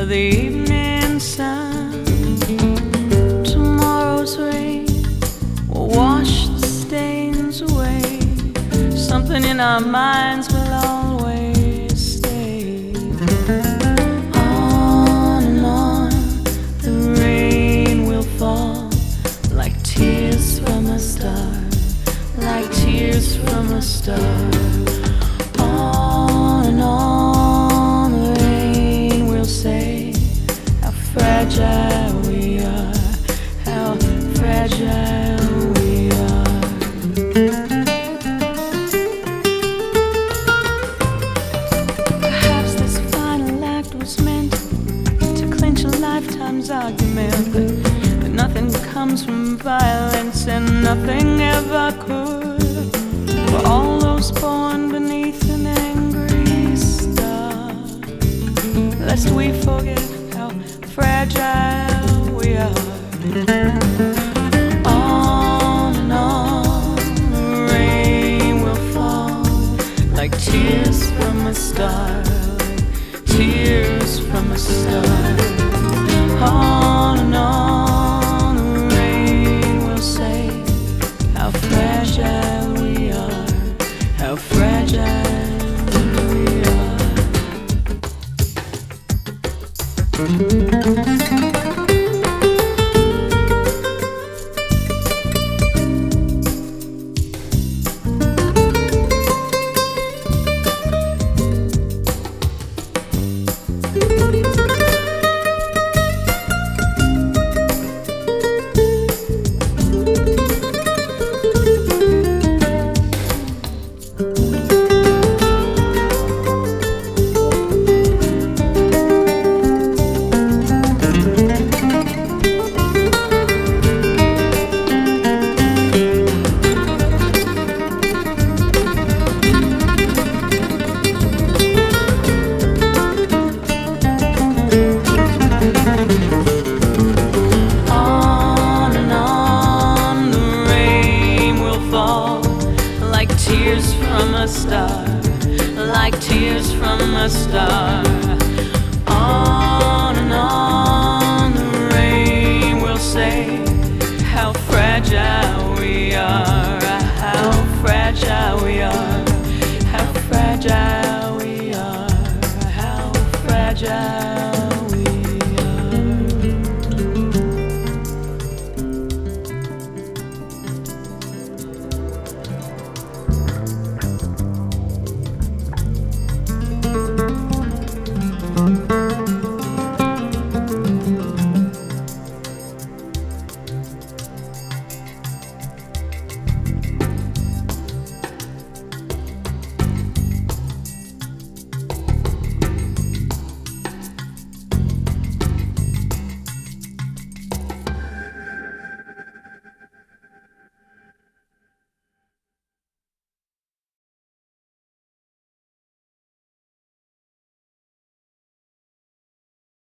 the evening sun. Tomorrow's rain will wash the stains away. Something in our minds will always stay. On and on, the rain will fall like tears from a star, like tears from a star. On and on, the rain will say how fragile we are, how fragile we are. Perhaps this final act was meant to clinch a lifetime's argument, but nothing comes from violence and nothing ever could. For all those born beneath an angry star, lest we forget how fragile we are. On and on, the rain will fall like tears from a star, like tears from a star. On and on, the rain will say how fragile we are, how fragile we are. Tears from a star, like tears from a star. On and on, the rain will say how fragile we are, how fragile we are, how fragile we are, how fragile.